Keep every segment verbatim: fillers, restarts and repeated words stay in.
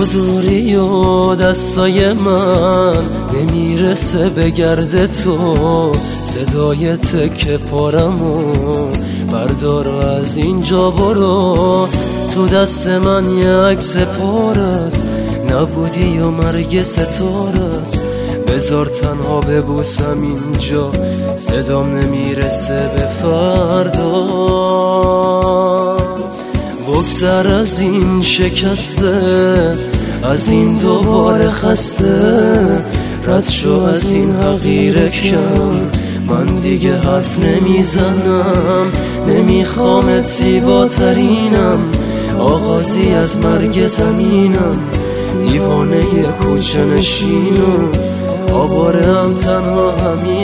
تو دوری و دستای من نمیرسه به گرد تو، صدای تکه پارمو بردار و از اینجا برو. تو دست من یه عکس پارت نبودی و مرگ ستارت، بذار تنها ببوسم اینجا، صدام نمیرسه به فردا. بگذر از این شکسته، از این دوباره خسته، رد شو از این حقیر کم، من دیگه حرف نمیزنم. نمیخوامت زیباترینم، آغازی از مرگ زمینم، دیوانه ی کوچه نشینم، آواره هم تنها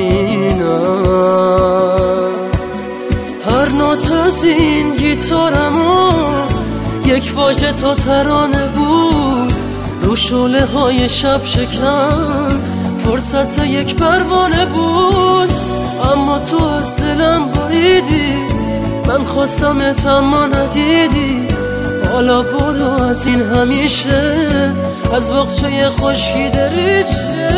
همینم. هر نوت از این گیتارمو یک واژه تا ترانه بود، رو شعله های شب شکن فرصت یک پروانه بود. اما تو از دلم بریدی، من خواستمت اما ندیدی. حالا برو از این همیشه، از باغچه خشکی دریچه.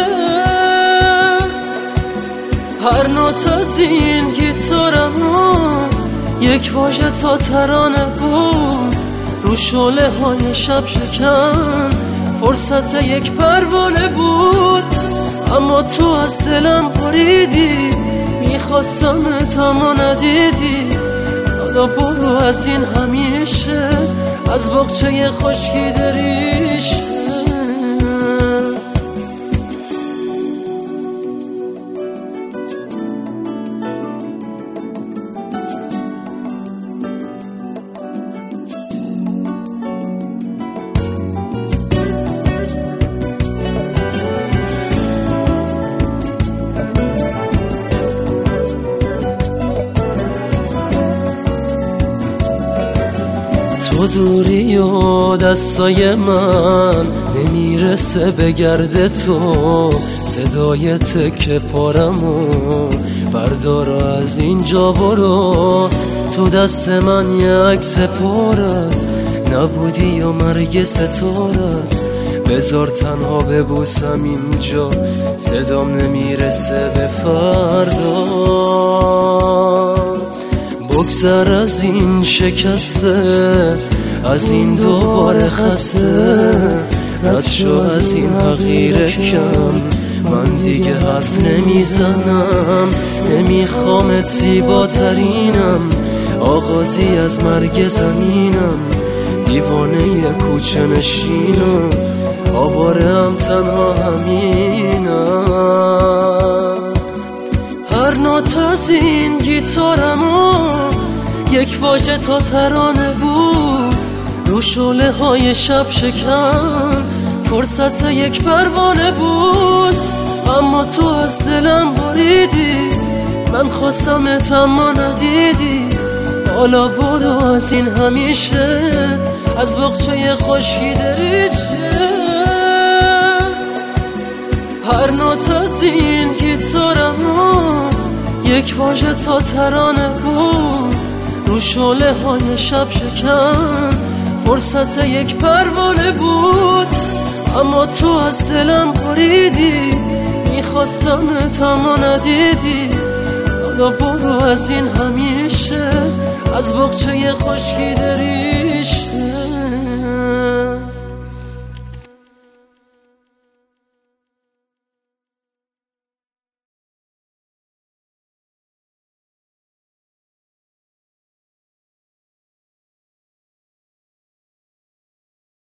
هر نوت از این گیتارمو یک واژه تا ترانه بود، رو شعله های شب شکن فرصت یک پروانه بود. اما تو از دلم بریدی، میخواستمت اما ندیدی. حالا برو از این همیشه، از باغچه خشکی دریشه. تو دوری و دستای من نمیرسه به گرد تو، صدای تکه پارمو بردار و از اینجا برو. تو دست من یه عکس پارت نبودی و مرگ ستارت، بذار تنها ببوسم اینجا، صدام نمیرسه به فردا. بگذر از این شکسته، از این دوباره خسته، رد شو از این حقیر کم، من دیگه حرف نمیزنم. نمیخوامت زیباترینم، آغازی از مرگ زمینم، دیوانه ی کوچه نشینم، آواره هم تنها همینم. هر نوت از این گیتارمو یک واژه تا ترانه بود، رو شعله های شب شکن فرصت یک پروانه بود. اما تو از دلم بریدی، من خواستمت اما ندیدی. حالا برو از این همیشه، از باغچه خشکی دریچه. هر نوت از این گیتارمو یک واژه تا ترانه بود، رو شعله های شب شکن فرصت یک پروانه بود. اما تو از دلم بریدی، میخواستمت اما ندیدی. حالا برو از این همیشه، از باغچه خشکی دریچه.